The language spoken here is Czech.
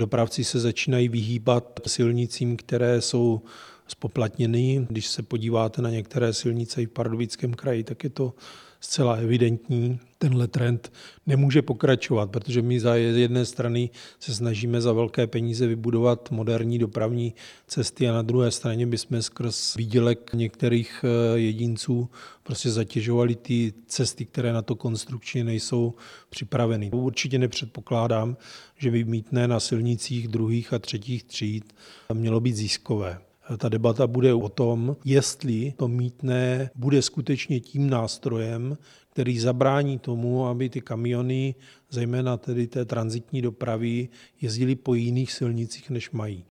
Dopravci se začínají vyhýbat silnicím, které jsou zpoplatněny. Když se podíváte na některé silnice i v Pardubickém kraji, tak je to zcela evidentní. Tenhle trend nemůže pokračovat, protože my z jedné strany se snažíme za velké peníze vybudovat moderní dopravní cesty a na druhé straně bychom skrz výdělek některých jedinců prostě zatěžovali ty cesty, které na to konstrukčně nejsou připraveny. Určitě nepředpokládám, že by mýtné na silnicích druhých a třetích tříd mělo být ziskové. Ta debata bude o tom, jestli to mýtné bude skutečně tím nástrojem, který zabrání tomu, aby ty kamiony, zejména tedy té tranzitní dopravy, jezdily po jiných silnicích, než mají.